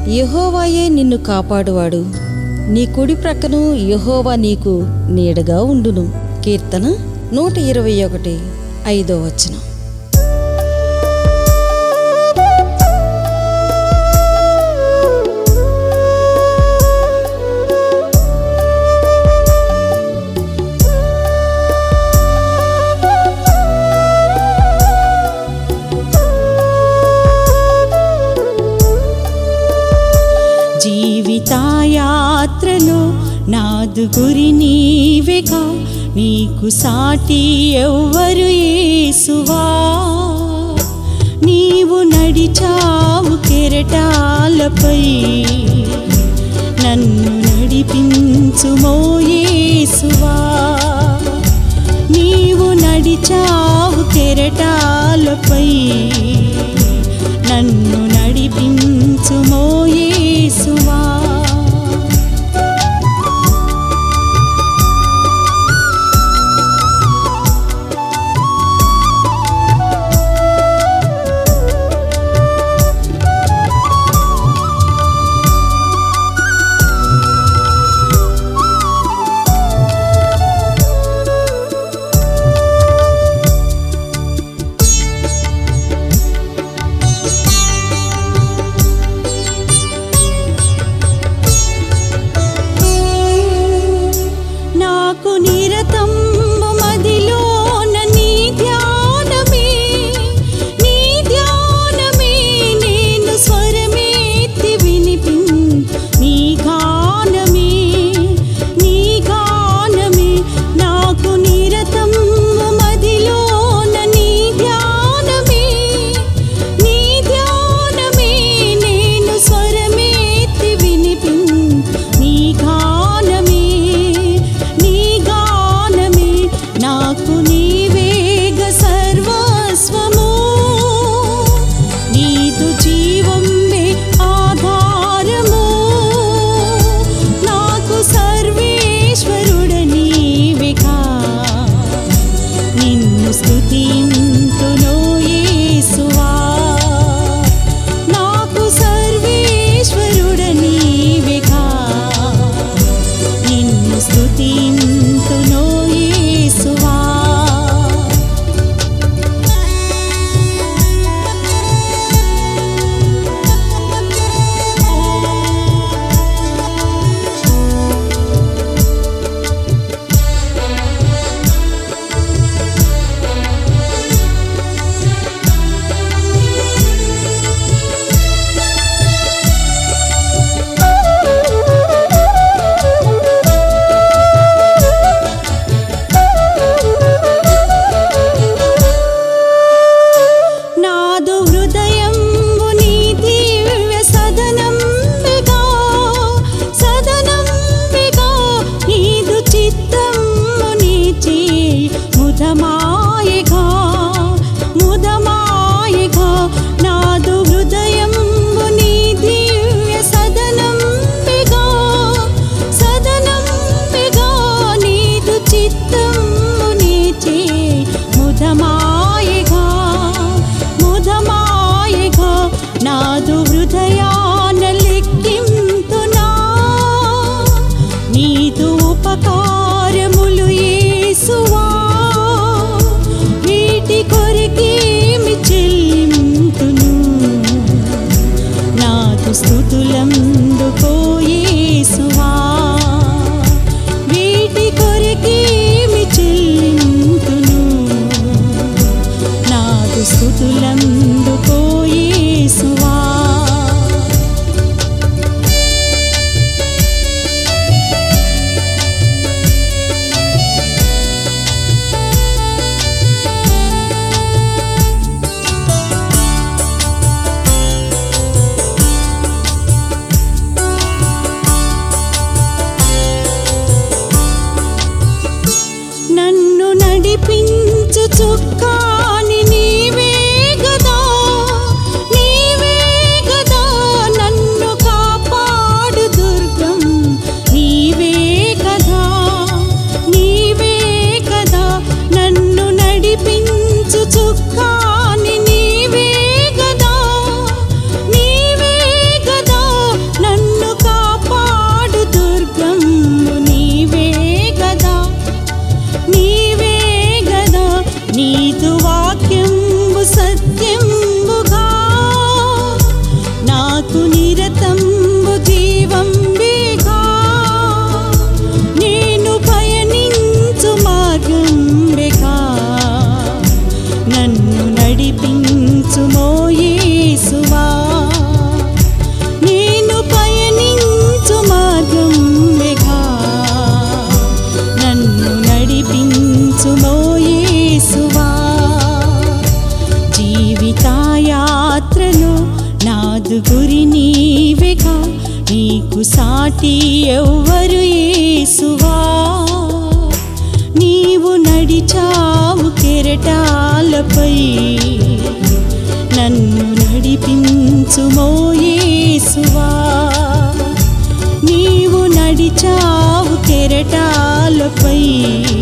యెహోవాయే నిన్ను కాపాడువాడు, నీ కుడి ప్రక్కను యెహోవా నీకు నీడగా ఉండును. కీర్తన 121, 5వ వచనం. జీవితయాత్రలో నాదు గురి నీవేగా, నీకు సాటి ఎవ్వరు యేసువా. నీవు నడిచావు కెరటాలపై, నన్ను నడిపించుమో యేసువా. నీవు నడిచావు కెరటాలపై, నన్ను నడిపించుమో యేసువా. నాకు నిరతం మదిలోన నీ ధ్యానమే, నీ ధ్యానమే. నేను స్వరమెత్తి నీ గానమే, నీ గానమే. నాకు నిరతం మదిలోన నీ ధ్యానమే, నీ ధ్యానమే. నేను స్వరమెత్తి నీ గానమే, నీ గానమే. నాకు నీవేగ సర్వస్వము, నీదు జీవంబే ఆధారము. నాకు సర్వేశ్వరుడ నీవేగా, నిన్ను స్తుతింతును యేసువా. నాకు సర్వేశ్వరుడ నీవేగా, నిన్ను స్తుతింతును యేసువా. నాదు హృదయంబు నీ దివ్య సదనంబిగా, సదనంబిగా. నీదు చిత్తము నీచి ముదమాయగా, ముదమాయగా. నాదు హృదయంబు నీ దివ్య సదనంబిగా, సదనంబిగా. నీదు చిత్తము నీచి ముదమాయగా, ముదమాయగా. నాదు హృదయాన లెక్కింతునా నీదు ఉపకారములు యేసువా. వీటి కొరకేమి చెల్లింతును, నాదు స్తుతులందుకో యేసువా. వీటి కొరకేమి చెల్లింతును, నాదు స్తుతులందుకో యేసువా. గురి నీవేగా, నీకు సాటి ఎవ్వరు యేసువా. నీవు నడిచావు కెరటాలపై, నన్ను నడిపించుమో యేసువా. నీవు నడిచావు కెరటాలపై,